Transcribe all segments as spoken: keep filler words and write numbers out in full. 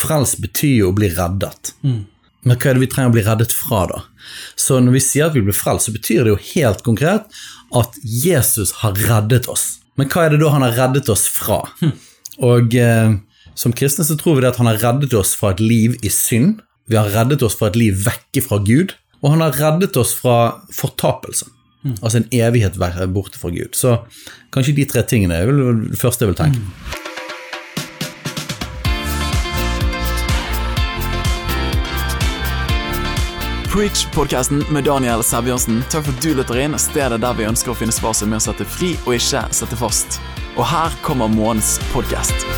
frelst betyr jo å bli reddet. Mm. Men hva er det vi trenger å bli reddet fra da? Så når vi sier at vi blir frelst, så betyr det jo helt konkret at Jesus har reddet oss. Men hva er det da han har reddet oss fra? Mm. Og eh, som kristne så tror vi det at han har reddet oss fra et liv i synd. Vi har reddet oss fra et liv vekke fra Gud. Og han har reddet oss fra fortapelse. Mm. Altså en evighet borte fra Gud. Så kanskje de tre tingene er det første jeg vil tenke. Mm. Preach-podcasten med Daniel Sæbjørnsen. Takk for at du lytter inn, stedet der vi ønsker å finne svar som med å sette fri og ikke sette fast. Og her kommer månedens podcast.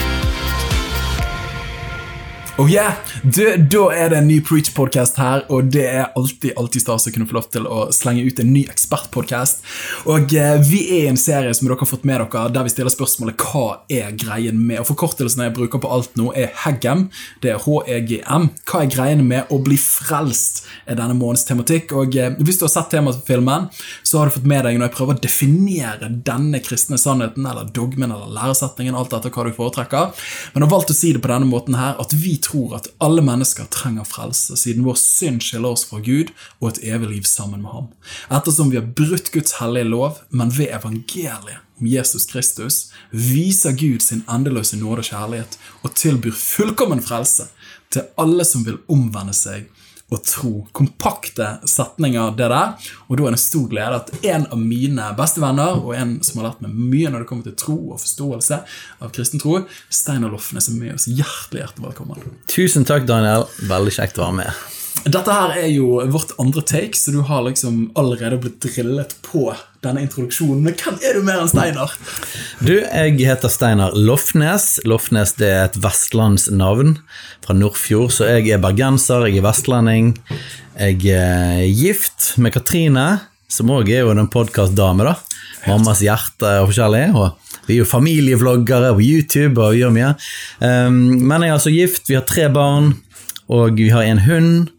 Oh yeah, du, da er det en ny Preach-podcast her, og det er alltid, alltid stas å kunne få lov til å slenge ut en ny ekspert-podcast. Og eh, vi er i en serie som dere har fått med dere, der vi stiller spørsmålet hva er greien med, og forkortelsen jeg bruker på alt nå er HEGM, det er H E G M. Hva er greien med å bli frelst er denne månedens tematikk, og eh, hvis du har sett temafilmen, så har du fått med deg når jeg prøver å definere denne kristne sannheten, eller dogmen, eller læresetningen, alt etter hva du foretrekker. Men jeg har valgt å si det på denne måten her, at vi tror at alle mennesker trenger frelse, siden vår synd skiller oss fra Gud og et evig liv sammen med ham. Ettersom vi har brutt Guds hellige lov, men ved evangeliet om Jesus Kristus, viser Gud sin endeløse nåde og kjærlighet og tilbyr fullkommen frelse til alle som vil omvende seg og tro. Kompakte setninger det der, og da er det en stor glede at en av mine beste venner, og en som har lært meg mye når det kommer til tro og forståelse av kristen tro, Steinar Lofnes er med oss. Hjertelig, hjertelig velkommen. Tusen takk, Daniel. Veldig kjekt å være med. Dette her er jo vårt andre take, så du har liksom allerede blitt drillet på denne introduksjonen. Men hvem er du mer enn Steinar? Du, jeg heter Steinar Lofnes. Lofnes det er et vestlandsnavn fra Nordfjord, så jeg er bergenser, jeg er vestlending. Jeg er gift med Katrine, som også er jo en podcastdame da. Mammas hjerte og forskjellig, og vi er jo familievloggere på YouTube og gjør mye. Um, men jeg er altså gift, vi har tre barn, og vi har en hund,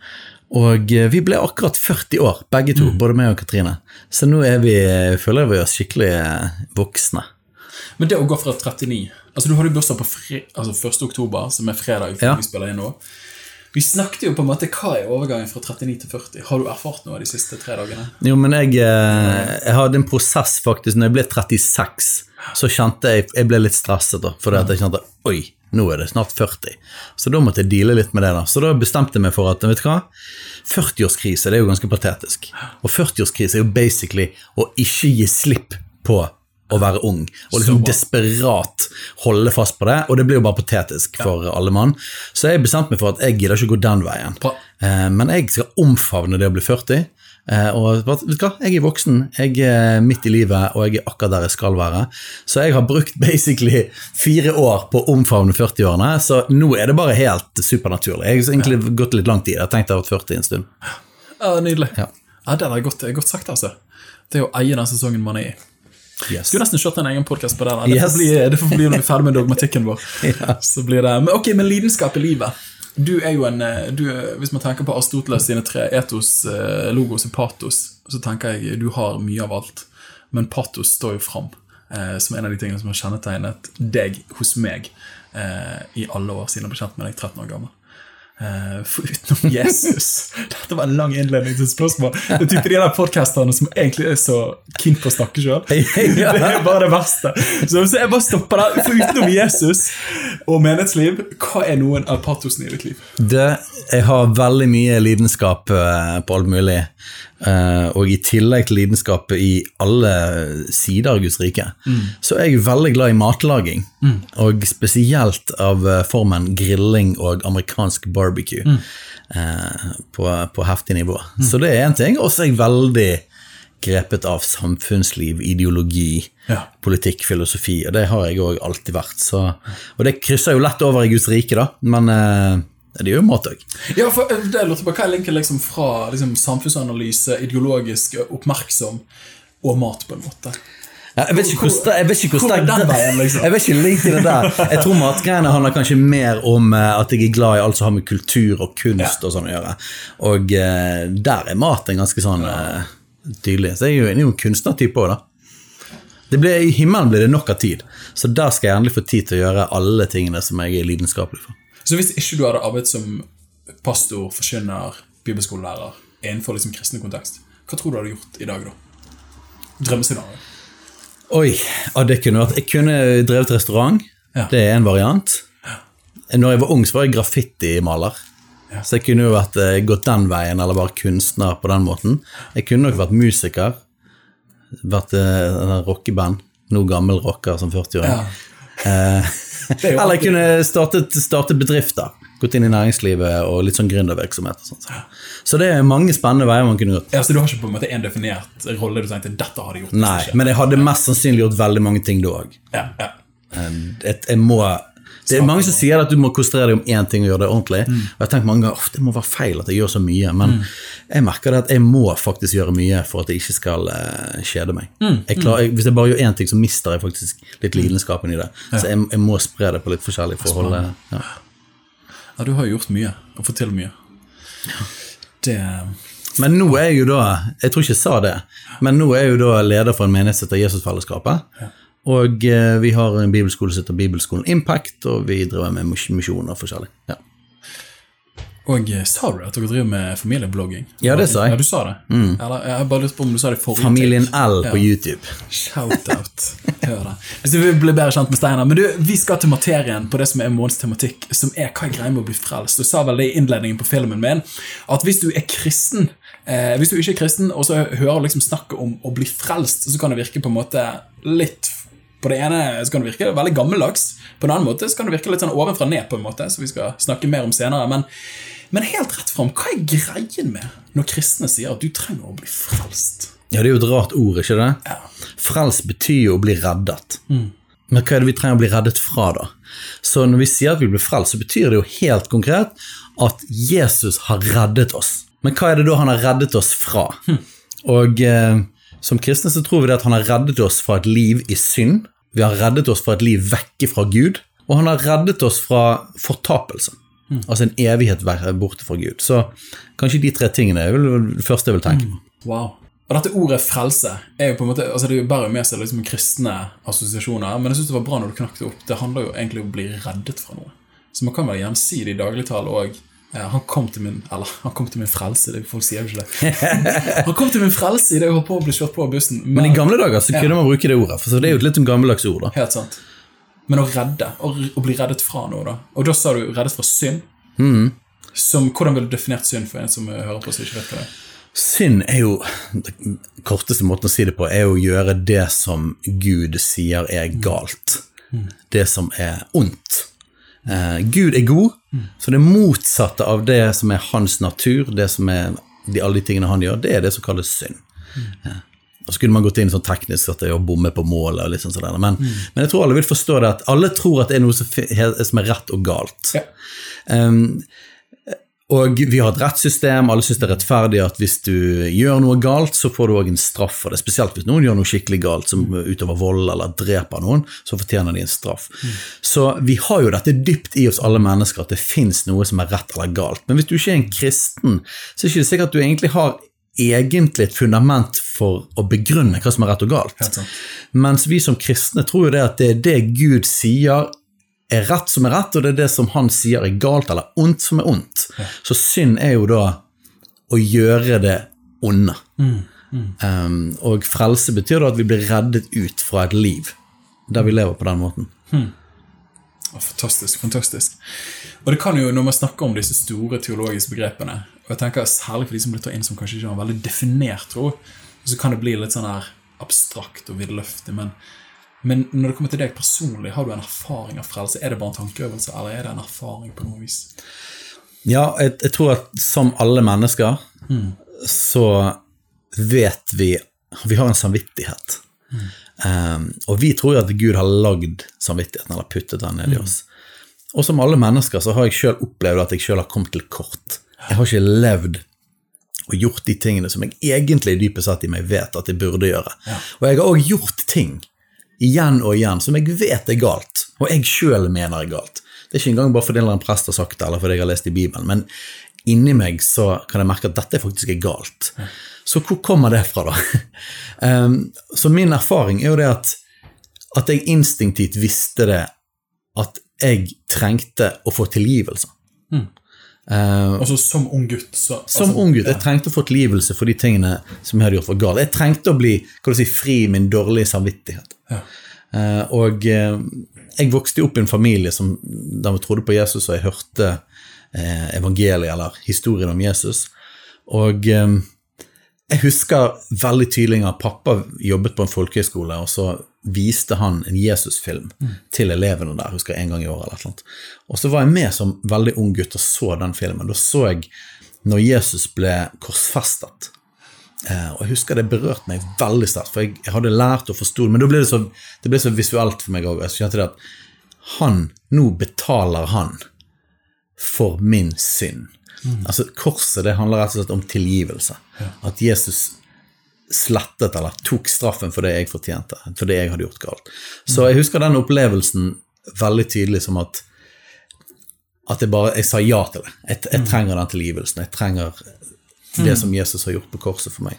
og vi ble akkurat førti år, begge to, mm. både meg og Katrine. Så nå er vi, føler vi oss skikkelig voksne. Men det å gå fra trettini, altså du har jo bursdag på fri, altså første oktober, som er fredag, for ja. Vi spiller inn nå. Vi snakket jo på en måte, hva er overgangen fra trettini til førti? Har du erfart noe de siste tre dagene? Jo, men jeg, jeg hadde en prosess faktisk, når jeg ble trettiseks, så kjente jeg, jeg ble litt stresset da, for jeg kjente, oi, nå er det snart førti. Så da måtte jeg deale litt med det da. Så da bestemte jeg meg for at, vet du hva? førti-årskrise, det er jo ganske patetisk. Og førti-årskrise er jo basically å ikke gi slipp på å være ung, og liksom desperat holde fast på det, og det blir jo bare patetisk for ja. Alle mann. Så jeg bestemte meg for at jeg gidder ikke gå den veien. Eh, men jeg skal omfavne det å bli førti, eh, og vet du hva? Jeg er voksen, jeg er midt i livet, og jeg er akkurat der jeg skal være. Så jeg har brukt basically fire år på å omfavne førti-årene, så nå er det bare helt supernaturlig. Jeg har egentlig ja. Gått litt lang tid, jeg har tenkt jeg har vært førti en stund. Ja, nydelig. Ja, ja det er godt, det er godt sagt altså. Det er jo eie den sesongen man er i. Yes. Skulle nesten kjørt en egen podcast på det der. Det får, yes. bli, det får bli når vi er ferdig med dogmatikken vår. Ja. Så blir det. Men ok, men lidenskap i livet. Du er jo en, du, hvis man tenker på Aristoteles sine tre etos, logos og patos, så tenker jeg du har mye av alt. Men patos står jo frem eh, som en av de tingene som har kjennetegnet deg hos meg eh, i alle år siden jeg ble kjent med deg tretten år gammel. Uh, for utenom Jesus. Dette var en lang innledning til spørsmål. Det er typen de der podcasterne som egentlig er så keen på å snakke selv. Det er bare det verste. Så jeg bare stopper der. For utenom Jesus og menighetsliv, hva er noen av patosene i ditt liv? Det, jeg har veldig mye lidenskap uh, på alt mulig. Uh, og i tillegg til lidenskapet i alle sider av Guds rike mm. så er jeg veldig glad i matlaging mm. og spesielt av uh, formen grilling og amerikansk barbecue mm. uh, på, på heftig nivå mm. så det er en ting, og så er jeg veldig grepet av samfunnsliv, ideologi ja. Politikk, filosofi, og det har jeg også alltid vært så, og det krysser jo lett over i Guds rike da, men uh, det er jo mat også. Ja, for det låter på hva er linken liksom fra liksom, samfunnsanalyse, ideologisk, oppmerksom og mat på en måte. Ja, jeg vet ikke hvor, jeg vet ikke hvor sterk den veien, liksom. Jeg vet ikke linken det der. Jeg tror matgreiene handler kanskje mer om at jeg er glad i alt som har med kultur og kunst ja. Og sånn å gjøre. Og uh, der er maten ganske sånn uh, tydelig. Så jeg er jo en, en kunstnertype også da. Det blir, I himmelen blir det nok av tid. Så der skal jeg endelig få tid til å gjøre alle tingene som jeg er lidenskapelig for. Så hvis ikke du hadde arbeidet som pastor, forkynner, bibelskolelærer innenfor liksom kristne kontekst, hva tror du hadde gjort i dag da? Drømmescenario. Oi, ja, det kunne vært. Jeg kunne drevet restaurant, Ja. det er en variant. Når jeg var ung så var jeg graffiti-maler. Ja. Så jeg kunne jo vært, eh, gått den veien, eller bare kunstner på den måten. Jeg kunne nok vært musiker, vært eh, en rockeband, noe gammel rocker som førti-åring. Ja. Eh, Det er jo eller jeg alltid- kunne startet, startet bedrifter, gått inn i næringslivet og litt sånn gründervirksomhet og sånt. Så det er mange spennende veier man kunne gått. Ja, så du har ikke på en måte en definert rolle du tenkte, dette har de gjort. hvis Nei, ikke. men jeg hadde mest sannsynlig gjort veldig mange ting da også. Ja, ja. Jeg, jeg må... Det er mange som sier at du må konsentrere deg om én ting og gjøre det ordentlig. Og jeg tenker mange ganger, ofte det må være feil at jeg gjør så mye, men jeg merker det at jeg må faktisk gjøre mye for at jeg ikke skal uh, kjede meg. Jeg klarer, jeg, hvis jeg bare gjør én ting, så mister jeg faktisk litt lidenskapen i det. Så jeg, jeg må spre det på litt forskjellige forhold. Ja. Ja, du har jo gjort mye, og fått til mye. Det... Men nå er jeg jo da, jeg tror ikke jeg sa det, men nå er jeg jo da leder for en menighet som heter Jesusfellesskapet. Og eh, vi har en bibelskole som heter Bibelskolen Impact, og vi driver med mis- misjoner forskjellig. Ja. Og eh, sa du at dere driver med familieblogging? Ja, det sa jeg. Ja, du sa det. Eller, jeg har bare lyst på om du sa det i forrige Familien take. L på Ja. YouTube. Shout-out. Hør det. Hvis du vil bli bedre kjent med Steinar. Men du, vi skal til materien på det som er månedens tematikk, som er hva jeg greier med å bli frelst. Du sa vel det i innledningen på filmen min, at hvis du er kristen, eh, hvis du ikke er kristen, og så hører liksom snakket om å bli frelst, så kan det virke på en måte litt... På det ene så kan det virke veldig gammeldags, på den andre måte så kan det virke litt sånn ovenfra ned på en måte, så vi skal snakke mer om senere, men, men helt rett frem, hva er greien med når kristne sier at du trenger å bli frelst? Ja, det er jo et rart ord, ikke det? Ja. Frelst betyr jo å bli reddet. Men hva er det vi trenger å bli reddet fra da? Så når vi sier at vi blir frelst, så betyr det jo helt konkret at Jesus har reddet oss. Men hva er det da han har reddet oss fra? Og... Eh, Som kristne så tror vi det at han har reddet oss fra et liv i synd, vi har reddet oss fra et liv vekke fra Gud, og han har reddet oss fra fortapelse, mm. altså en evighet borte fra Gud. Så kanskje de tre tingene er det første jeg vil tenke på. Mm. Wow. Og dette ordet frelse er jo på en måte, altså det bærer jo med seg liksom kristne assosiasjoner, men jeg synes det var bra når du knakte opp. Det handler jo egentlig om å bli reddet fra noe. Så man kan vel gjerne si det i dagligtale også. Ja, han kom til min, eller han kom til min frelse, det, folk sier jo ikke det. Han kom til min frelse i det å holde på å bli kjørt på av bussen. Men, Men i gamle dager så kunne ja. man bruke det ordet, for det er jo et litt om gammeldags ord da. Helt sant. Men å redde, å, å bli reddet fra noe da. Og da sa du reddet fra synd. Mm. Som, hvordan vil du definert synd for en som hører på oss og ikke vet hva det er? Synd er jo, den korteste måten å si det på, er å gjøre det som Gud sier er galt. Mm. Det som er ondt. Uh, Gud er god, mm. så det motsatte av det som er hans natur, det som er de, alle de tingene han gjør, det er det som kalles synd. Mm. Uh, og så kunne man gått inn sånn teknisk at det er å bomme på målet og litt sånn sånn, men, mm. men jeg tror alle vil forstå det at alle tror at det er noe som, som er rett og galt. Ja. Um, og vi har et rettssystem, alle synes det er rettferdig at hvis du gjør noe galt, så får du også en straff for det, spesielt hvis noen gjør noe skikkelig galt, som utover vold eller dreper noen, så fortjener de en straff. Mm. Så vi har jo dette dypt i oss alle mennesker, at det finnes noe som er rett eller galt, men hvis du ikke er en kristen, så er det ikke sikkert at du egentlig har egentlig et fundament for å begrunne hva som er rett og galt. Mens vi som kristne tror jo det at det er det Gud sier er rett som er rett, og det er det som han sier er galt eller ondt som er ondt. Ja. Så synd er jo da å gjøre det onde. Mm, mm. Um, og frelse betyr da at vi blir reddet ut fra et liv der vi lever på den måten. Mm. Fantastisk, fantastisk. Og det kan jo, når man snakker om disse store teologiske begrepene, og jeg tenker særlig for de som blir tatt inn som kanskje ikke har en veldig definert tro, så kan det bli litt sånn her abstrakt og vidløftig, men Men når det kommer til deg personlig, har du en erfaring av frelse? Er det bare en tankeøvelse, eller er det en erfaring på noe vis? Ja, jeg, jeg tror at som alle mennesker, mm. så vet vi, vi har en samvittighet. Mm. Um, og vi tror jo at Gud har lagd samvittigheten, eller puttet den ned i oss. Mm. Og som alle mennesker så har jeg selv opplevd at jeg selv har kommet til kort. Jeg har ikke levd og gjort de tingene som jeg egentlig dypest sett i meg vet at jeg burde gjøre. Ja. Og jeg har også gjort ting igjen og igjen, som jeg vet er galt, og jeg selv mener er galt. Det er ikke engang bare fordi en prest har sagt det, eller fordi jeg har lest i Bibelen, men inni meg så kan jeg merke at dette faktisk er galt. Så hvor kommer det fra da? um, så min erfaring er jo det at, at jeg instinktivt visste det, at Mm. jeg trengte å få tilgivelse. Mm. Uh, altså som ung gutt så, Som altså, ung gutt, ja. jeg trengte å få tilgivelse for de tingene som jeg hadde gjort for galt. Jeg trengte å bli, kan du si, fri i min dårlige samvittighet. Ja. Uh, og uh, jeg vokste opp i en familie som, der vi trodde på Jesus, og jeg hørte uh, evangeliet, eller historien om Jesus. Og um, jeg husker veldig tydelig at pappa jobbet på en folkehøyskole, og så viste han en Jesus-film mm. til elevene der, husker jeg en gang i år eller et eller annet. Og så var jeg med som veldig ung gutt og så den filmen. Da så jeg når Jesus ble korsfestet. Eh, og jeg husker det berørte meg veldig sterkt, for jeg, jeg hadde lært å forstå det, men da ble det så, det ble så visuelt for meg også. Jeg skjønte det at han, nå betaler han for min synd. Mm. Altså korset, det handler rett og slett om tilgivelse. Ja. At Jesus slettet eller tok straffen for det jeg fortjente, for det jeg hadde gjort galt. Så jeg husker den opplevelsen veldig tydelig som at at jeg bare, jeg sa ja til det. Jeg, jeg trenger den tilgivelsen. Jeg trenger det som Jesus har gjort på korset for meg.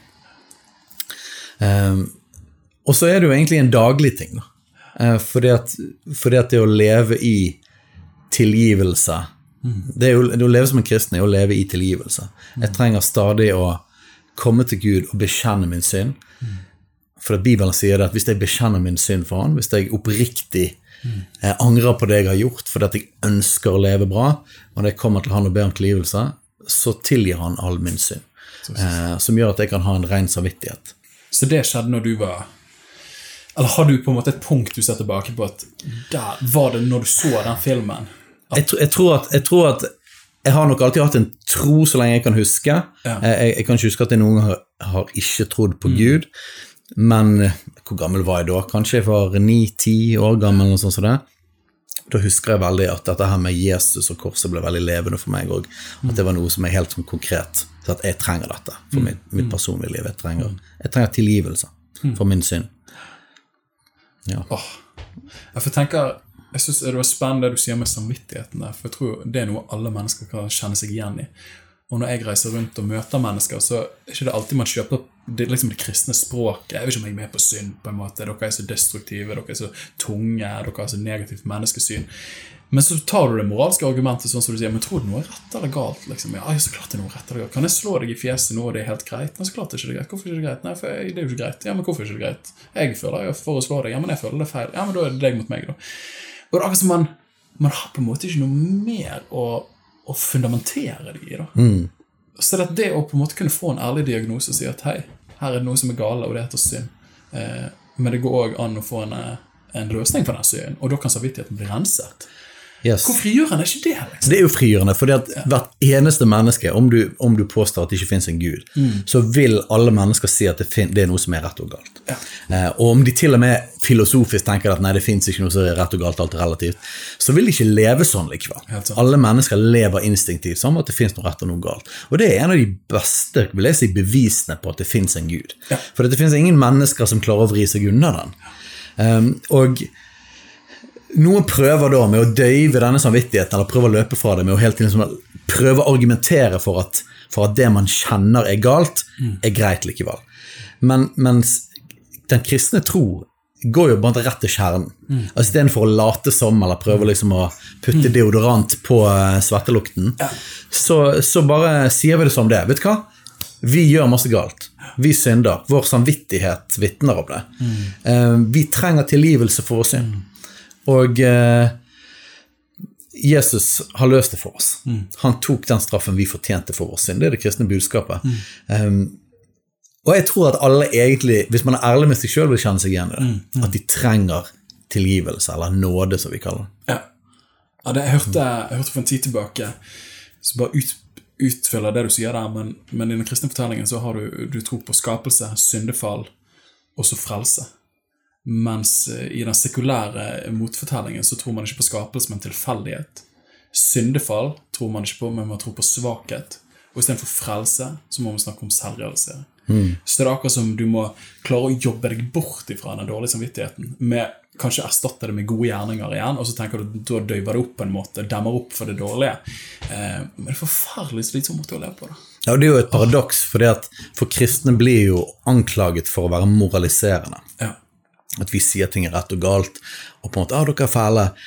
Um, og så er det jo egentlig en daglig ting da. Uh, fordi, at, fordi at det å leve i tilgivelse, det, er jo, det å leve som en kristen er å leve i tilgivelse. Jeg trenger stadig å komme til Gud og bekjenne min synd. For at Bibelen sier det at hvis jeg bekjenner min synd for han, hvis jeg oppriktig eh, angrer på det jeg har gjort, fordi at jeg ønsker å leve bra, og når jeg kommer til han og ber om tilgivelse, så tilgir han all min synd. Eh, som gjør at jeg kan ha en ren samvittighet. Så det skjedde når du var, eller har du på en måte et punkt du ser tilbake på at der var det når du så den filmen? At... Jeg, jeg, tror at, jeg tror at jeg har nok alltid hatt en tro så lenge jeg kan huske. Ja. Jeg, jeg kan ikke huske at jeg noen gang har, har ikke trodd på mm. Gud, men hvor gammel var jeg da? Kanskje jeg var ni ti år gammel eller sånn som det. Da husker jeg veldig at dette her med Jesus og korset ble veldig levende for meg, og at det var noe som er helt sånn konkret, så at jeg trenger dette for mitt, mitt personlige liv. Jeg trenger, jeg trenger tilgivelse for min synd. Ja. Oh, jeg får tenke... Jeg synes det var spennende det du sier med samvittigheten der, for jeg tror det er noe alle mennesker kan kjenne seg igjen i. Og når jeg reiser rundt og møter mennesker, så er ikke det alltid man kjøper det, liksom det kristne språket. Jeg vet ikke om jeg er med på synd på en måte. Dere er så destruktive, dere er så tunge, dere har så negativt menneskesyn. Men så tar du det moralske argumentet sånn som du sier, men tror du noe er rett eller galt? Liksom? Ja, så klart det er noe rett eller galt. Kan jeg slå deg i fjeset nå, og det er helt greit? Nei, så klart det er ikke det greit. Hvorfor er det ikke greit? Nei, for jeg, det er jo ikke greit. Ja, men hvorfor er det ikke greit? Jeg føler jeg for å slå deg. Ja, men jeg føler det er feil. Ja, men da er det deg mot meg da. Og det er akkurat som man, man har på en måte ikke noe mer å, å fundamentere det i da. Mm. Så det, det å på en måte kunne få en ærlig diagnose og si at hei, her er det noe som er gale, og det heter synd. Eh, men det går også an å få en, en løsning på den synden, og da kan samvittigheten bli renset. Yes. Hvor frigjørende er ikke det? Liksom? Det er jo frigjørende, fordi at ja. hvert eneste menneske, om du, om du påstår at det ikke finnes en Gud, mm. så vil alle mennesker si at det, fin- det er noe som er rett og galt. Ja. Eh, og om de til og med filosofisk tenker at nei, det finnes ikke noe som er rett og galt, alt er relativt, så vil de ikke leve sånn likevel. Alle mennesker lever instinktivt som at det finnes noe rett og noe galt. Og det er en av de beste, vil jeg si, bevisene på at det finnes en Gud. Ja. For det finnes ingen mennesker som klarer å vri seg unna den. Um, og noen prøver da med å døyve denne samvittigheten, eller prøver å løpe fra det med å helt til liksom prøve å argumentere for at, for at det man kjenner er galt, mm. er greit likevel. Men, mens den kristne tro går jo bare rett til kjernen. Mm. Altså, i stedet for å late som, eller prøve liksom å putte mm. deodorant på svettelukten, ja. så, så bare sier vi det som det. Vet du hva? Vi gjør masse galt. Vi synder. Vår samvittighet vittner om det. Mm. Uh, vi trenger tilgivelse for vår synd. Mm. Og eh, Jesus har løst det for oss. Mm. Han tok den straffen vi fortjente for vår synd. Det er det kristne budskapet. Mm. Um, og jeg tror at alle egentlig, hvis man er ærlig med seg selv, vil kjenne seg igjen i det. Mm. Mm. At de trenger tilgivelse, eller nåde, som vi kaller det. Ja, ja det, jeg, hørte, jeg hørte for en tid tilbake, så bare ut, utfyller det du sier der, men, men i den kristne fortellingen så har du, du tro på skapelse, syndefall, og så frelse. Mens i den sekulære motfortellingen så tror man ikke på skapelse, men tilfeldighet. Syndefall tror man ikke på, men man tror på svakhet. Og i stedet for frelse, så må man snakke om selvrealisering. Mm. Så det er akkurat som du må klare å jobbe deg bort ifra den dårlige samvittigheten, med kanskje erstatte det med gode gjerninger igjen, og så tenker du, da døyver det opp på en måte, demmer opp for det dårlige. Eh, men det er forferdelig slitsomt måte å leve på da. Ja, og det er jo et paradoks, fordi at for kristne blir jo anklaget for å være moraliserende. Ja. At vi sier ting er rett og galt, og på en måte, ah, dere er fæle.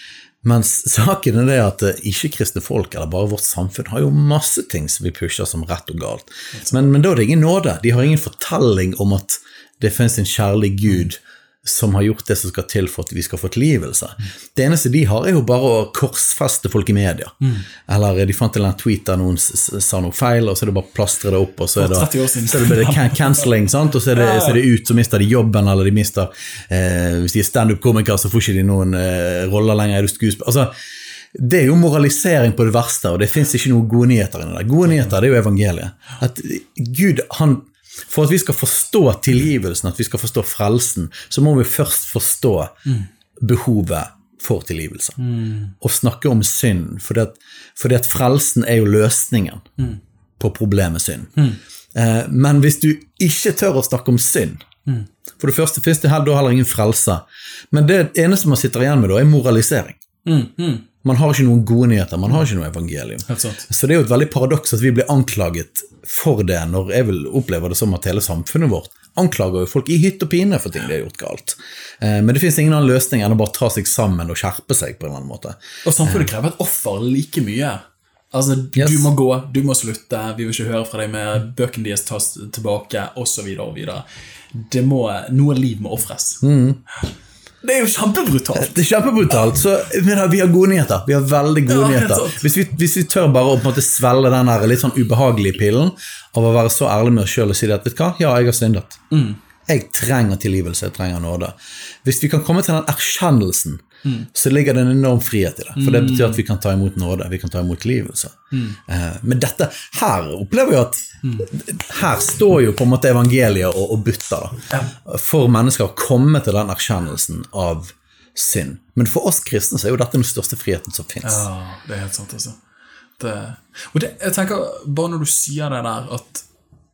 Mens saken er det at ikke-kristne folk, eller bare vårt samfunn, har jo masse ting som vi pusher som rett og galt. Men, men da er det ingen nåde. De har ingen fortelling om at det finnes en kjærlig Gud som har gjort det som skal til for at vi skal få tilgivelse. Det eneste de har er jo bare å korsfeste folk i media. Mm. Eller de fant en tweet der noen sa noe feil, og så er det bare plastre det opp, og så er det, så er det can cancelling, sant? Og så er, det, så er det ut, så mister de jobben, eller de mister, eh, hvis de er stand-up-komikere, så får ikke de noen eh, roller lenger, er du skuespiller. Altså, det er jo moralisering på det verste, og det finnes ikke noen gode nyheter i det. Gode nyheter, det er jo evangeliet. At Gud, han For at vi skal forstå tilgivelsen, at vi skal forstå frelsen, så må vi først forstå mm. behovet for tilgivelse. Mm. Og snakke om synd, fordi at, fordi at frelsen er jo løsningen mm. på problemet synd. Mm. Eh, men hvis du ikke tør å snakke om synd, mm. for det første finnes det da heller ingen frelse, men det eneste man sitter igjen med da er moralisering. Mm. Mm. Man har ikke noen gode nyheter, man har ikke noe evangelium. Så det er jo et veldig paradoks at vi blir anklaget for det, når jeg vil oppleve det som at hele samfunnet vårt anklager jo folk i hytt og pine for ting de har gjort galt. Eh, men det finnes ingen annen løsning enn å bare ta seg sammen og skjerpe seg på en eller annen måte. Og samfunnet krever et offer like mye. Altså, yes. Du må gå, du må slutte, vi vil ikke høre fra deg med bøkene deres tas tilbake, og så videre og videre. Det må, noe liv må offres. Mm. Det er jo kjempebrutalt. Det er kjempebrutalt, så men, vi har gode nyheter. Vi har veldig gode ja, nyheter. Hvis vi, hvis vi tør bare å på en måte svelle den her litt sånn ubehagelige pillen av å være så ærlig med oss selv og si det at, vet du hva? Ja, jeg har syndet. Mm. Jeg trenger tilgivelse, jeg trenger nåde. Hvis vi kan komme til den erkjennelsen, mm. så ligger det en enorm frihet i det. For det betyr at vi kan ta imot nåde, vi kan ta imot tilgivelse. Mm. Eh, men dette, her opplever jeg at mm. her står jo på en måte evangeliet og, og butter da, ja. For mennesker å komme til den erkjennelsen av synd. Men for oss kristne så er jo dette den største friheten som finnes. Ja, det er helt sant altså. Det, og det, jeg tenker, bare når du sier det der, at,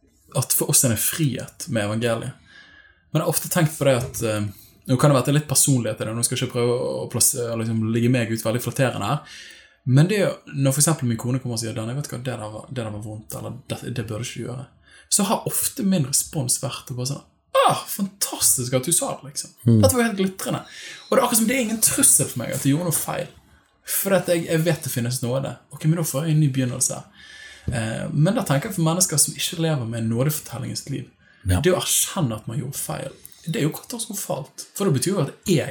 at for oss er det frihet med evangeliet. Men jeg har ofte tenkt på det at uh, nå kan det være litt personlighet i det, nå skal jeg ikke prøve å plassere, liksom, ligge meg ut veldig flatterende her, men det er jo, når for eksempel min kone kommer og sier «Dan, jeg vet ikke hva, det der var, det der var vondt, eller det, det bør du ikke gjøre», så har ofte min respons vært å bare sånn «Ah, fantastisk at du sa det, liksom. Mm. Dette var helt glitrende». Og det er akkurat som det er ingen trussel for meg at jeg gjorde noe feil, for at jeg, jeg vet det finnes noe det. Ok, men da får jeg en ny begynnelse. Eh, men da tenker jeg for mennesker som ikke lever med en nådefortelling i sitt liv, ja. Det å erkjenne at man gjorde feil, det er jo katastrofalt. For det betyr jo at jeg,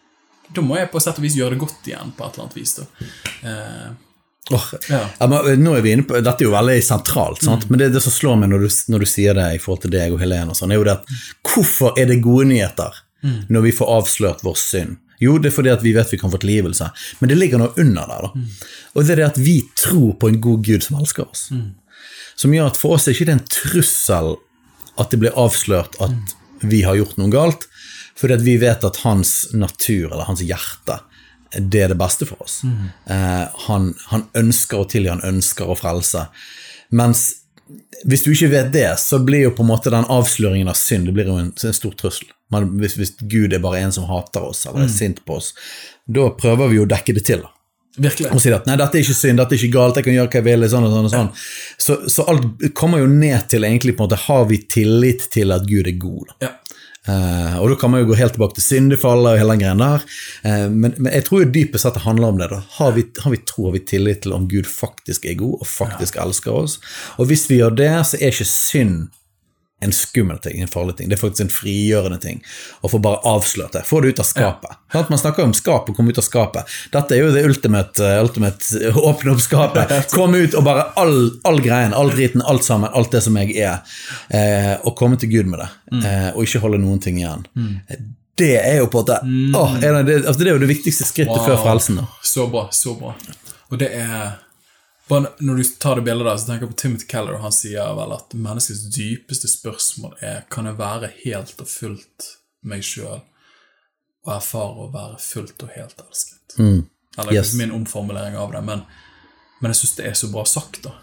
da må jeg på sett og vis gjøre det godt igjen på et eller annet vis. Da. Eh, oh, ja. Ja, men, nå er vi inne på, dette er jo veldig sentralt, sant? Mm. Men det, det som slår meg når du, når du sier det i forhold til deg og Helene, og sånn, er jo det at hvorfor er det gode nyheter mm. når vi får avslørt vår synd? Jo, det er fordi at vi vet vi kan få tilgivelse, men det ligger noe under der. Da. Mm. Og det er det at vi tror på en god Gud som elsker oss. Mm. Som gjør at for oss er ikke det en trussel at det blir avslørt at vi har gjort noe galt, fordi at vi vet at hans natur, eller hans hjerte, det er det beste for oss. Mm. Eh, han, han ønsker å tilgi, han ønsker å frelse. Mens hvis du ikke vet det, så blir jo på en måte den avsløringen av synd, det blir jo en, en stor trussel. Men hvis, hvis Gud er bare en som hater oss, eller er mm. sint på oss, da prøver vi jo å dekke det til. Virkelig. Og si at, nei, dette er ikke synd, dette er ikke galt, jeg kan gjøre hva jeg vil, sånn og sånn og sånn. Ja. Så, så alt kommer jo ned til egentlig på en måte, har vi tillit til at Gud er god? Da? Ja. Uh, og da kan man jo gå helt tilbake til syndefallet og hele den greien der. Uh, men, men jeg tror jo dypest at det handler om det da. Har vi, har vi tro, har vi tillit til om Gud faktisk er god og faktisk ja. Elsker oss? Og hvis vi gjør det, så er ikke synd en skummel ting, en farlig ting. Det er faktisk en frigjørende ting. Å få bare avslørt det. Få det ut av skapet. Ja. Man snakker om skap og komme ut av skapet. Dette er jo det ultimate, ultimate åpne opp skapet. Komme ut og bare all, all greien, all driten, alt sammen, alt det som jeg er. Eh, og komme til Gud med det. Mm. Eh, og ikke holde noen ting igjen. Mm. Det er jo på en måte, mm. åh, er det, altså det er jo det viktigste skrittet wow. før frelsen. Da. Så bra, så bra. Og det er... Bare når du tar det bildet der, så tenker jeg på Timothy Keller, og han sier vel at menneskets dypeste spørsmål er, kan jeg være helt og fullt meg selv, og erfare å være fullt og helt elsket? Mm. Eller yes. min omformulering av det, men, men jeg synes det er så bra sagt da.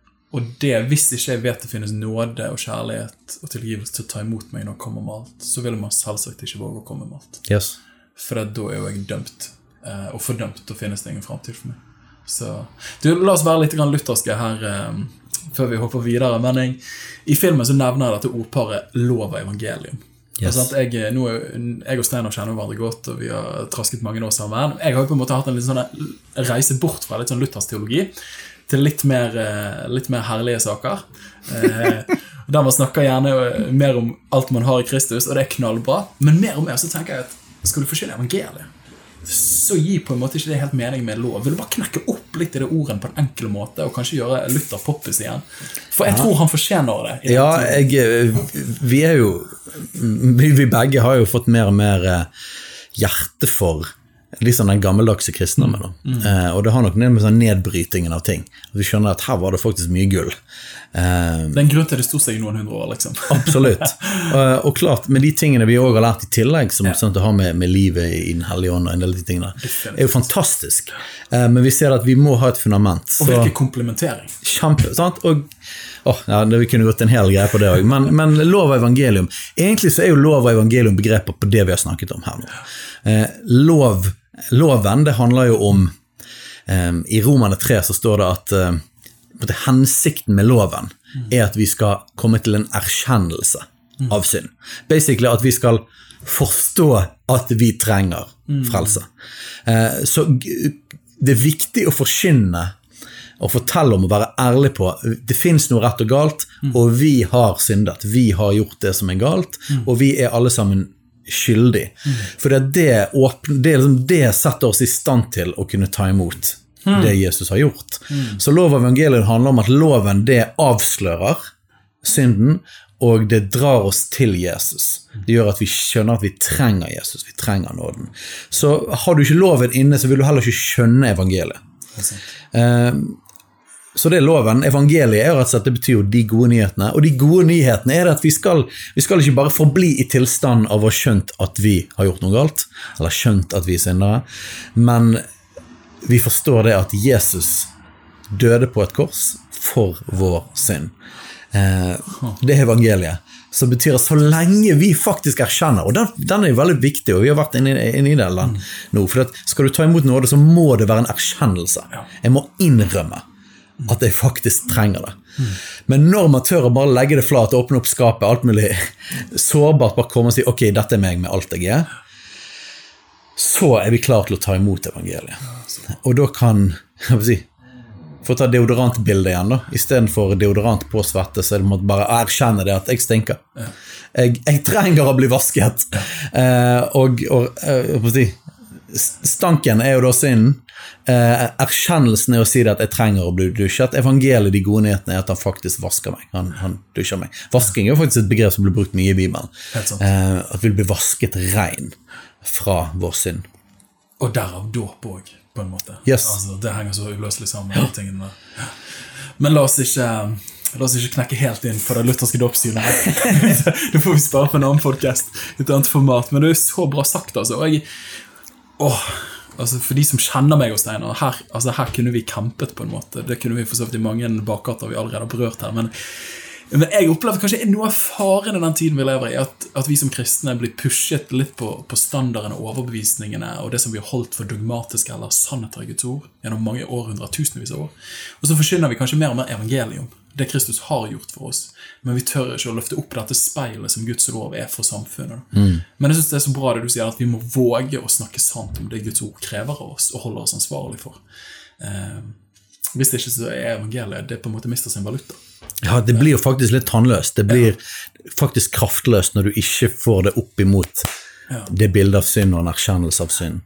Og det, hvis ikke jeg vet det finnes nåde og kjærlighet og tilgivelse til å ta imot meg når jeg kommer med alt, så vil man selvsagt ikke våge å komme med alt. Yes. For da er jo jeg dømt, og fordømt, og finnes det ingen fremtid for meg. Så, du, la oss være litt grann lutherske her um, før vi hopper videre, men jeg, i filmen så nevner jeg dette ordparet lov og evangelium. Yes. Altså jeg, nå, jeg og Steinar kjenner hverandre godt, og vi har trasket mange år sammen. Jeg har jo på en måte hatt en litt sånn reise bort fra litt sånn Luthers teologi til litt mer, litt mer herlige saker. Der man snakker gjerne mer om alt man har i Kristus, og det er knallbra. Men mer og mer så tenker jeg at skal du forkynne evangeliet, så gir på en måte ikke det helt mening med lov. Vil du bare knekke opp litt i det ordene på en enkel måte, og kanskje gjøre Luther poppis igjen? For jeg ja. tror han fortjener det. Ja, jeg, vi er jo, vi, vi begge har jo fått mer og mer hjerte for liksom den gammeldagse kristendommen. Mm. Eh, og det har nok ned med sånn nedbrytingen av ting. Vi skjønner at her var det faktisk mye gull. Eh, det er en grunn til det stod seg i noen hundre år, liksom. Absolutt. Og, og klart, med de tingene vi også har lært i tillegg, som ja. sånn, det har med, med livet i den hellige ånd og en del av de tingene, er jo fantastisk. Eh, men vi ser at vi må ha et fundament. Og hvilke komplementering. Kjempe, sant? Og oh, ja, det, vi kunne gått en hel greie på det også. Men, men lov og evangelium, egentlig så er jo lov og evangelium begreper på det vi har snakket om her nå. Eh, lov, loven, det handler jo om, eh, i Romerne tre så står det at eh, hensikten med loven er at vi skal komme til en erkjennelse av synd. Basically at vi skal forstå at vi trenger frelse. Eh, så det er viktig å forkynne og fortelle om å være ærlig på det finnes noe rett og galt, og vi har syndet, vi har gjort det som er galt, og vi er alle sammen skyldig. For det, det, åpne, det, liksom, det setter oss i stand til å kunne ta imot det Jesus har gjort. Så lov og evangeliet handler om at loven det avslører synden, og det drar oss til Jesus. Det gjør at vi skjønner at vi trenger Jesus, vi trenger nåden. Så har du ikke loven inne, så vil du heller ikke skjønne evangeliet. Eh, Så det er loven. Evangeliet er rett og slett, det betyr jo de gode nyhetene. Og de gode nyhetene er at vi skal, vi skal ikke bare forbli i tilstand av å ha skjønt at vi har gjort noe galt, eller skjønt at vi er syndere, men vi forstår det at Jesus døde på et kors for vår synd. Eh, det er evangeliet. Så betyr det så lenge vi faktisk erkjenner, og den, den er jo veldig viktig, og vi har vært inne, inne i det land nå, for at skal du ta imot nåde, så må det være en erkjennelse. Jeg må innrømme at jeg faktisk trenger det. Mm. Men når man tør å bare legge det flat, åpne opp skapet, alt mulig sårbart, bare komme og si, ok, dette er meg med alt jeg er, så er vi klar til å ta imot evangeliet. Og da kan, jeg vil si, for å ta deodorantbildet igjen da, i stedet for deodorant på svette, så er det bare å erkjenne det at jeg stinker. Jeg, jeg trenger å bli vasket. Eh, og, og jeg vil si, stanken er jo da synden. Eh, erkjennelsen er å si det at jeg trenger å bli dusjet. Evangeliet, de gode nyhetene, er at han faktisk vasker meg. Han, han dusjer meg. Vasking er jo faktisk et begrep som blir brukt mye i Bibelen. Eh, at vi blir vasket rein fra vår synd. Og derav dåp også, på en måte. Yes. Altså, det henger så uløselig sammen med ja. tingene. Men la oss ikke... La oss ikke knekke helt inn for det lutherske dåpssynet her. Det får vi spare for en annen podcast, et annet format. Men det er jo så bra sagt, altså. Og jeg... Åh... Altså for de som kjenner meg og Steinar, her, altså her kunne vi kjempet på en måte. Det kunne vi for så vidt i mange bakgater vi allerede har berørt her. Men, men jeg opplever kanskje noe av faren i den tiden vi lever i, at, at vi som kristne blir pushet litt på, på standardene, overbevisningene, og det som vi har holdt for dogmatiske eller sannheter i Guds ord, gjennom mange århundre, tusenvis av år. Og så forkynner vi kanskje mer og mer evangelium, det Kristus har gjort for oss. Men vi tør ikke å løfte opp dette speilet som Guds lov er for samfunnet. Mm. Men jeg synes det er så bra det du sier, at vi må våge å snakke sant om det Guds ord krever av oss, og holde oss ansvarlig for. Eh, hvis det ikke så er evangeliet, det på en måte mister sin valuta. Ja, det blir jo faktisk litt tannløst. Det blir ja. faktisk kraftløst når du ikke får det opp imot ja. det bildet av synd og en erkjennelse av synd.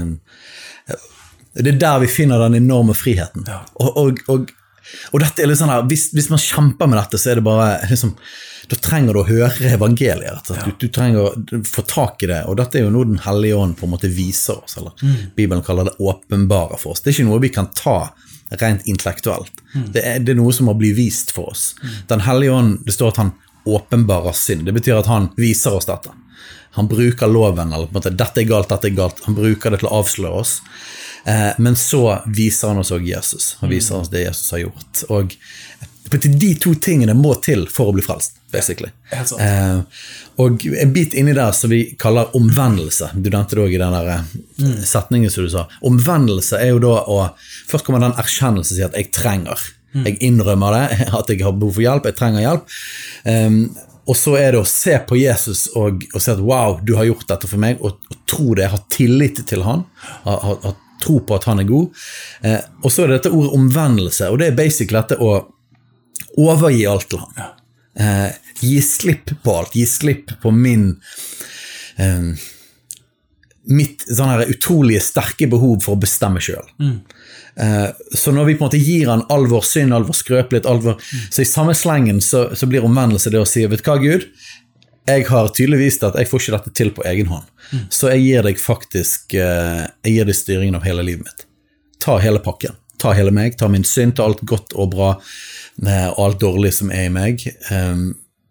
Eh, det er der vi finner den enorme friheten. Ja. Og, og, og Og dette er litt sånn her, hvis, hvis man kjemper med dette, så er det bare liksom, da trenger du å høre evangeliet, ja. du, du trenger å få tak i det, og dette er jo noe den hellige ånd på en måte viser oss, eller mm. Bibelen kaller det åpenbare for oss. Det er ikke noe vi kan ta rent intellektuelt. Mm. Det, er, det er noe som har blitt vist for oss. Mm. Den hellige ånd, det står at han åpenbarer synd. Det betyr at han viser oss dette. Han bruker loven, eller på en måte, dette er galt, dette er galt. Han bruker det til å avsløre oss. Eh, men så viser han oss også Jesus. Han viser oss det Jesus har gjort. Og de to tingene må til for å bli frelst, basically. Eh, og en bit inni der som vi kaller omvendelse. Du nevnte det også i den der mm. setningen som du sa. Omvendelse er jo da å, først kommer den erkjennelse til at jeg trenger. Mm. Jeg innrømmer det, at jeg har behov for hjelp, jeg trenger hjelp. Um, og så er det å se på Jesus og, og se at wow, du har gjort dette for meg, og, og tro det, ha tillit til han, ha, ha, ha tro på at han er god. Eh, og så er det dette ordet omvendelse, og det er basically dette å overgi alt til han. Eh, gi slipp på alt, gi slipp på min eh, mitt sånne her utrolige sterke behov for å bestemme selv. Mm. Eh, så når vi på en måte gir han all vår synd, all vår skrøpelighet, all vår, mm. så i samme slengen så, så blir omvendelse det å si, vet du hva Gud, jeg har tydelig vist at jeg får ikke dette til på egen hånd, mm. så jeg gir deg faktisk, eh, jeg gir deg styringen av hele livet mitt. Ta hele pakken, ta hele meg, ta min synd, ta alt godt og bra, eh, og alt dårlig som er i meg, eh,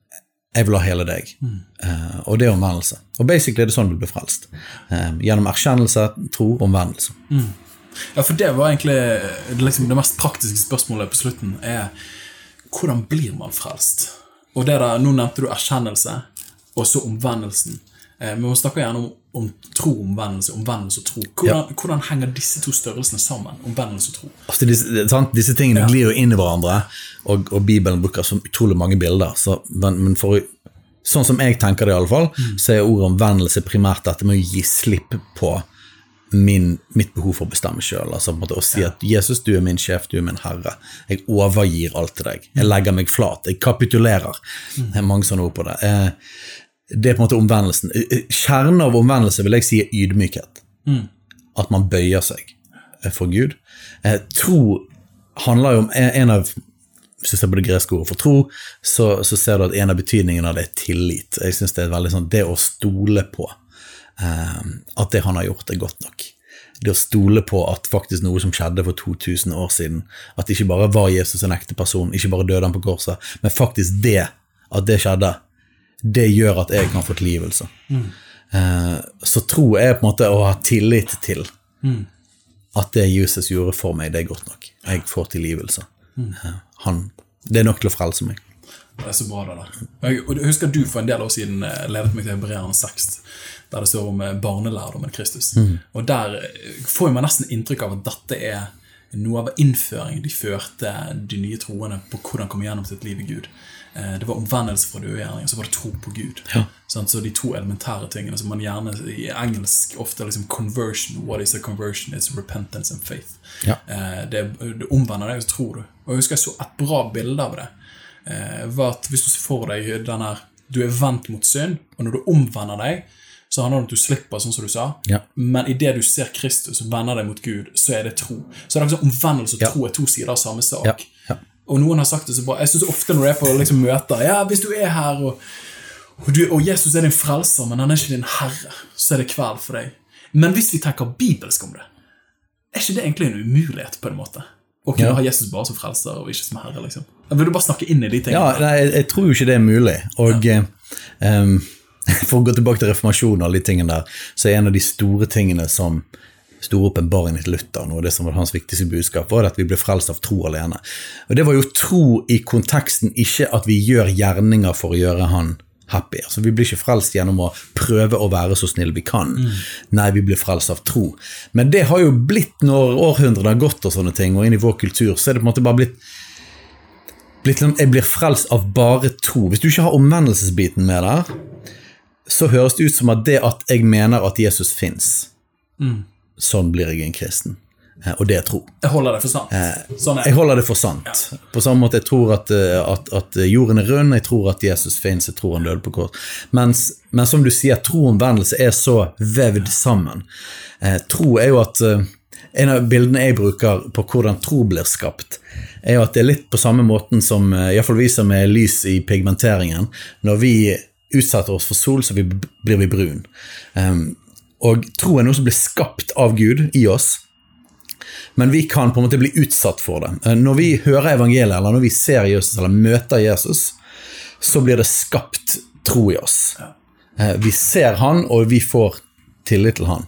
jeg vil ha hele deg, mm. uh, og det er omvendelse. Og basically er det sånn du blir frelst. Uh, gjennom erkjennelse, tro, omvendelse. Mm. Ja, for det var egentlig liksom, det mest praktiske spørsmålet på slutten er, hvordan blir man frelst? Og det der, nå nevnte du erkjennelse, og så omvendelsen. Uh, men vi snakker gjerne om, om tro, omvendelse, omvendelse og tro. Hvordan, ja. hvordan henger disse to størrelsene sammen, omvendelse og tro? Altså, disse, sant? Disse tingene ja. glir jo inn i hverandre, og, og Bibelen bruker så utrolig mange bilder, så, men, men for, sånn som jeg tenker det i alle fall, mm. så er ordet omvendelse primært dette med å gi slipp på min, mitt behov for å bestemme selv, altså på en måte å si ja. at Jesus, du er min sjef, du er min herre, jeg overgir alt til deg, jeg legger meg flat, jeg kapitulerer, mm. det er mange sånne ord på det. Eh, det er på en måte omvendelsen. Kjernen av omvendelse vil jeg si er ydmykhet, mm. at man bøyer seg for Gud. Eh, tro handler jo om en av, hvis du ser på det greske ordet for tro, så, så ser du at en av betydningene av det er tillit. Jeg synes det er veldig sånn, det å stole på eh, at det han har gjort er godt nok. Det å stole på at faktisk noe som skjedde for to tusen år siden, at ikke bare var Jesus en ekte person, ikke bare døde han på korset, men faktisk det, at det skjedde, det gjør at jeg kan få tilgivelse. Mm. Eh, så tro er på en måte å ha tillit til mm. at det Jesus gjorde for meg, det er godt nok. Jeg får tilgivelse. Mm. Eh, han, det er nok til å frelse meg. Det er så bra det der. Jeg, og husker du for en del år siden ledet meg til Hebreerne seks, der det står om barnelærdommen Kristus. Mm. Og der får man nesten inntrykk av at dette er noe av innføringen de førte de nye troende på hvordan komme gjennom sitt liv i Gud. Det var omvendelse fra døde gjerninger, så var det tro på Gud. Ja. Så de to elementære tingene som man gjerne i engelsk ofte liksom conversion, what is a conversion? It's repentance and faith. Ja. Det, det omvender deg, så tror du. Og jeg husker jeg så et bra bilde av det. Var at hvis du ser for deg den her, du er vendt mot synd, og når du omvender deg, så handler det om at du slipper, sånn som du sa. Ja. Men i det du ser Kristus og vender deg mot Gud, så er det tro. Så det er liksom omvendelse og tro er to sider av samme sak. Ja. Ja. Og noen har sagt det så bra. Jeg synes ofte når du er på liksom, møter, ja, hvis du er her, og, og, du, og Jesus er din frelser, men han er ikke din herre, så er det kveld for deg. Men hvis vi tenker bibelsk om det, er ikke det egentlig en umulighet på en måte? Å kunne ja. ha Jesus bare som frelser, og ikke som herre, liksom? Vil du bare snakke inn i de tingene? Ja, nei, jeg, jeg tror jo ikke det er mulig. Og ja. um, for å gå tilbake til reformasjonen og alle de tingene der, så er en av de store tingene som store åpenbaringen til Luther, og det som var hans viktigste budskap, var at vi ble frelst av tro alene. Og det var jo tro i konteksten, ikke at vi gjør gjerninger for å gjøre han happy. Altså, vi blir ikke frelst gjennom å prøve å være så snill vi kan. Mm. Nei, vi blir frelst av tro. Men det har jo blitt, når århundrene har gått og sånne ting, og inn i vår kultur, så er det på en måte bare blitt, blitt jeg blir frelst av bare tro. Hvis du ikke har omvendelsesbiten med der, så høres det ut som at det at jeg mener at Jesus finnes, mm. sånn blir jeg en kristen, og det er tro. Jeg holder det for sant. Sånn er. Jeg holder det for sant. Ja. På samme måte, jeg tror at, at, at jorden er rund, jeg tror at Jesus finnes, jeg tror han døde på kors. Mens, men som du sier, tro og omvendelse er så vevd sammen. Eh, tro er jo at, eh, en av bildene jeg bruker på hvordan tro blir skapt, er jo at det er litt på samme måten som, i hvert fall viser med lys i pigmenteringen, når vi utsetter oss for sol, så vi, blir vi brun. Um, Og tro er noe som blir skapt av Gud i oss, men vi kan på en måte bli utsatt for det. Når vi hører evangeliet, eller når vi ser Jesus, eller møter Jesus, så blir det skapt tro i oss. Vi ser han, og vi får tillit til han.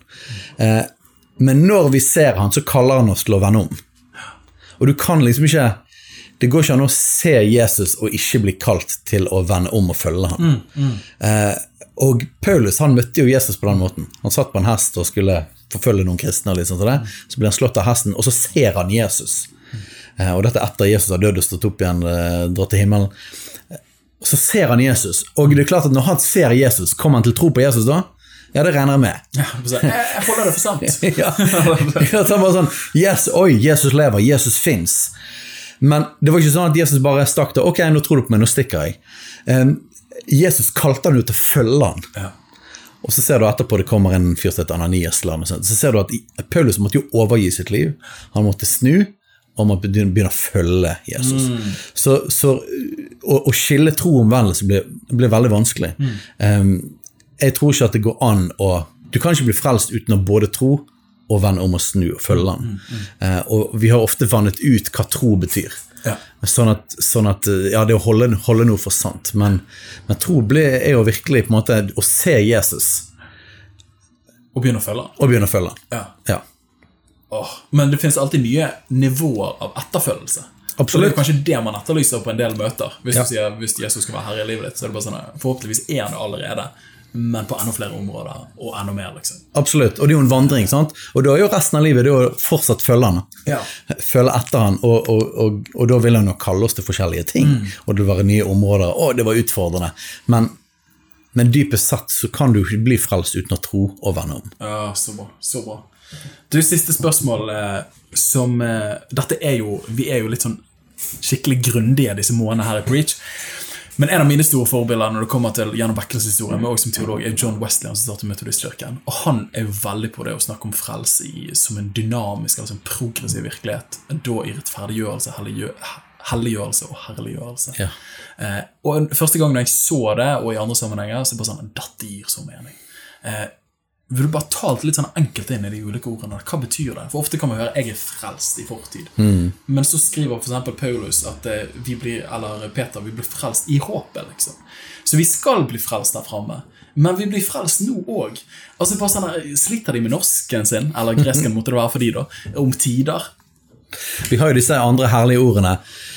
Men når vi ser han, så kaller han oss til å vende om. Og du kan liksom ikke, det går ikke an å se Jesus og ikke bli kalt til å vende om og følge han. Mm, mm. Og Paulus, han møtte jo Jesus på den måten. Han satt på en hest og skulle forfølge noen kristne, liksom, så, det. Så blir han slått av hesten, og så ser han Jesus. Og dette etter Jesus har dødd og stått opp igjen, dratt til himmelen. så ser han Jesus, og det er klart at når han ser Jesus, kommer han til tro på Jesus da? Ja, det regner jeg med. Ja, jeg holder det for sant. Ja, det var sånn, yes, oi, Jesus lever, Jesus finnes. Men det var ikke sånn at Jesus bare stakk det, ok, nå tror du på meg, nå stikker jeg. Um, Jesus kalte han ut til å følge han. Ja. Og så ser du etterpå det kommer en fyr til et Ananias land, så ser du at Paulus måtte jo overgi sitt liv, han måtte snu, og man begynner å følge Jesus. Mm. Så, så å, å skille tro og omvendelse ble, ble veldig vanskelig. Mm. Um, jeg tror ikke at det går an å, du kan ikke bli frelst uten å både tro og vende om å snu og følge han. Mm. Mm. Uh, og vi har ofte vannet ut hva tro betyr. Ja. Sånn, at, sånn at, ja, det er å holde, holde noe for sant. Men, men tro ble, er jo virkelig på en måte å se Jesus. Og begynne å følge han. Og begynne å følge han. Ja. Ja. Oh, men det finnes alltid nye nivåer av etterfølgelse. Absolutt. Så det er kanskje det man etterlyser på en del møter. Hvis ja. du sier hvis Jesus skal være herre i livet ditt, så er det bare sånn, forhåpentligvis er han det allerede, men på enda flere områder, og enda mer, liksom. Absolutt, og det er jo en vandring, sant? Og da er jo resten av livet, det er jo fortsatt følge han. Ja. Følge etter han, og, og, og, og da vil han jo kalle oss til forskjellige ting, mm. og det var nye områder, og det var utfordrende. Men, men dypest sett så kan du ikke bli frelst uten å tro og vende om. Ja, så bra, så bra. Du, siste spørsmål eh, som, eh, dette er jo, vi er jo litt sånn skikkelig grundige disse månedene her i Preach, men en av mine store forbilder når det kommer til Jan Bekkels historie, men også som teolog, er John Wesley, han som startet Metodistkirken, og han er jo veldig på det å snakke om frelse i, som en dynamisk, altså en progressiv virkelighet, da i rettferdiggjørelse, helliggjørelse og herliggjørelse. Ja. Eh, og første gang jeg så det, og i andre sammenhenger, så bare sånn, dette gir så mening. Eh, Vil du bare ta litt sånn enkelt inn i de ulike ordene? Hva betyr det? For ofte kan man høre, jeg er frelst i fortid. Mm. Men så skriver for eksempel Paulus at vi blir, eller Peter, vi blir frelst i håpet, liksom. Så vi skal bli frelst der fremme. Men vi blir frelst nå også. Altså bare sånn, sliter de med norsken sin, eller gresken måtte det være for de da, om tider? Vi har jo disse andre herlige ordene,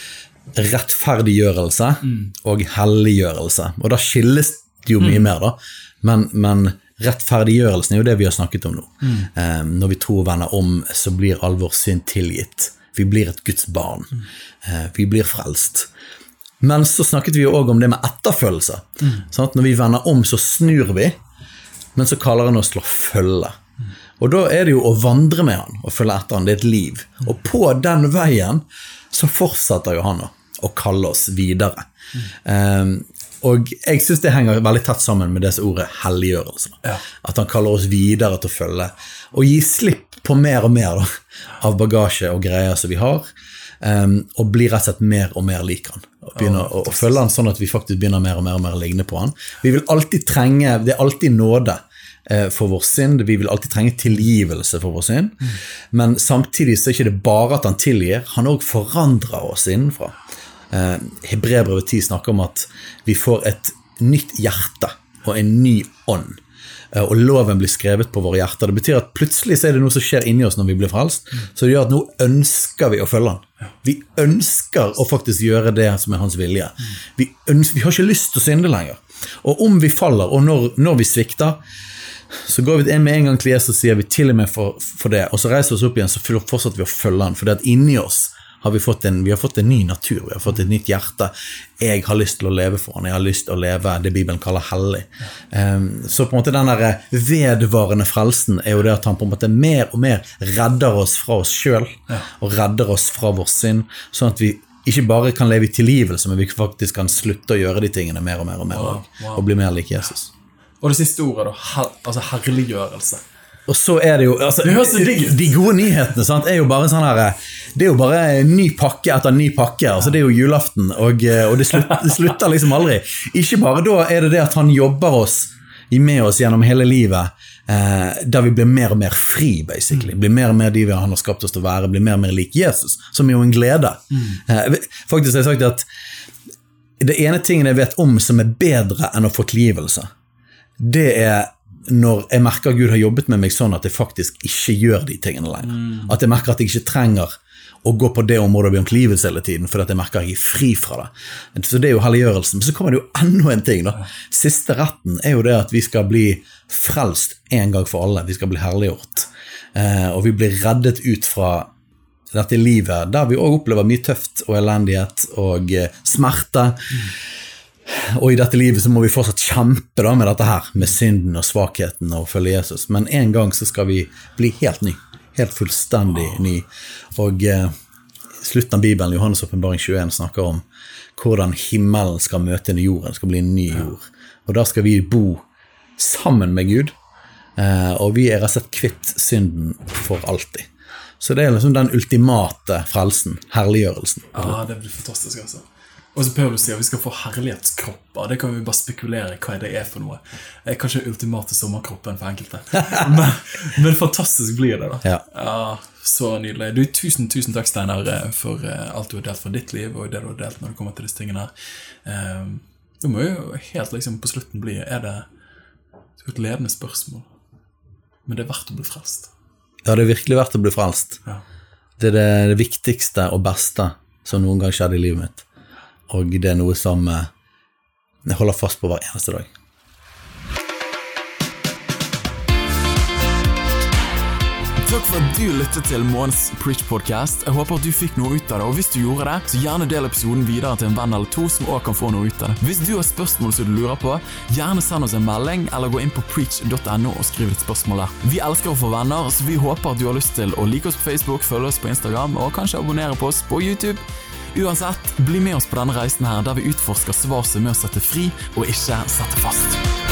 rettferdiggjørelse mm. og helliggjørelse. Og da skilles det jo mye mm. mer da. Men, men rettferdiggjørelsen er jo det vi har snakket om nå. Mm. Eh, når vi tror og vender om, så blir all vår synd tilgitt. Vi blir et Guds barn. Mm. Eh, vi blir frelst. Men så snakket vi jo også om det med etterfølgelse. Mm. Sånn at når vi vender om, så snur vi, men så kaller han oss til å følge. Mm. Og da er det jo å vandre med han, og følge etter han, det er et liv. Mm. Og på den veien, så fortsetter jo han å, å kalle oss videre. Mm. Eh, Og jeg synes det henger veldig tett sammen med disse ordet helliggjørelse. Ja. At han kaller oss videre til å følge. Og gi slipp på mer og mer da, av bagasje og greier som vi har. Um, og bli rett og slett mer og mer lik han. Og, begynner, ja, og, og følge han sånn at vi faktisk begynner mer og mer og mer å ligne på han. Vi vil alltid trenge, det er alltid nåde eh, for vår synd. Vi vil alltid trenge tilgivelse for vår synd. Mm. Men samtidig så er det ikke bare at han tilgir, han også forandrer oss innenfra. Uh, Hebreerbrevet ti snakker om at vi får et nytt hjerte og en ny ånd, uh, og loven blir skrevet på våre hjerter. Det betyr at plutselig så er det noe som skjer inni oss når vi blir frelst, mm. så det gjør at nå ønsker vi å følge han. Vi ønsker å faktisk gjøre det som er hans vilje. Mm. Vi, ønsker, vi har ikke lyst til å synde lenger. Og om vi faller, og når, når vi svikter, så går vi med en gang til Jesus og sier vi til og med for, for det, og så reiser vi oss opp igjen, så fortsetter vi å følge han, for det at inni oss har vi fått en, vi har fått en ny natur, vi har fått et nytt hjerte. Jeg har lyst til å leve for han, jeg har lyst til å leve det Bibelen kaller hellig. Um, så på en måte den der vedvarende frelsen er jo det at han på en måte mer og mer redder oss fra oss selv, ja. Og redder oss fra vår synd, sånn at vi ikke bare kan leve i tilgivelse, men vi faktisk kan slutte å gjøre de tingene mer og mer og mer, wow, wow. Og bli mer lik Jesus. Og det siste ordet da, her, altså herliggjørelse. Og så er det jo, altså, det de gode nyhetene, sant, er jo bare sånn her, det er jo bare ny pakke etter ny pakke, altså det er jo julaften, og, og det, slutter, det slutter liksom aldri. Ikke bare da er det det at han jobber oss, med oss gjennom hele livet, eh, der vi blir mer og mer fri, basically. Blir mer og mer de han har skapt oss til å være, blir mer og mer lik Jesus, som er jo en glede. Mm. Eh, faktisk har jeg sagt at det ene tingen jeg vet om som er bedre enn å få tilgivelse, det er når jeg merker at Gud har jobbet med meg sånn at jeg faktisk ikke gjør de tingene lenger. Mm. At jeg merker at jeg ikke trenger å gå på det området og bli om tilgivelse hele tiden, for at jeg merker at jeg er fri fra det. Så det er jo helliggjørelsen. Men så kommer det jo enda en ting da. Siste retten er jo det at vi skal bli frelst en gang for alle. Vi skal bli herliggjort. Eh, og vi blir reddet ut fra dette livet, der vi også opplever mye tøft og elendighet og eh, smerte. Mm. Og i dette livet så må vi fortsatt kjempe da med dette her, med synden og svakheten og følge Jesus. Men en gang så skal vi bli helt ny, helt fullstendig ny. Og eh, slutten av Bibelen, Johannes åpenbaring tjueen, snakker om hvordan himmelen skal møte inn i jorden, det skal bli en ny jord. Og da skal vi bo sammen med Gud, eh, og vi er rett og slett kvitt synden for alltid. Så det er liksom den ultimate frelsen, herliggjørelsen. Ja, det blir fantastisk altså. Og så Paulus sier at vi skal få herlighetskropper. Det kan vi bare spekulere i hva det er for noe. Det er kanskje ultimate sommerkroppen for enkelte. men, men fantastisk blir det da. Ja. Ja, så nydelig. Du, tusen, tusen takk Steinar for alt du har delt fra ditt liv, og det du har delt når du kommer til disse tingene her. Det må jo helt liksom på slutten bli, er det et ledende spørsmål? Men det er verdt å bli frelst. Ja, det er virkelig verdt å bli frelst. Ja. Det er det, det viktigste og beste som noen gang skjedde i livet mitt. Og det er noe som jeg holder fast på hver eneste dag. Takk for at du lyttet til Måns Preach Podcast. Jeg håper at du fikk noe ut av det, og hvis du gjorde det, så gjerne del episoden videre til en venn eller to som også kan få noe ut av det. Hvis du har spørsmål som du lurer på, gjerne send oss en melding, eller gå inn på preach punktum no og skriv ditt spørsmål der. Vi elsker å få venner, så vi håper at du har lyst til å like oss på Facebook, følge oss på Instagram, og kanskje abonnere på oss på YouTube. Uansett, bli med oss på denne reisen her, der vi utforsker svaret med å sette fri og ikke sette fast.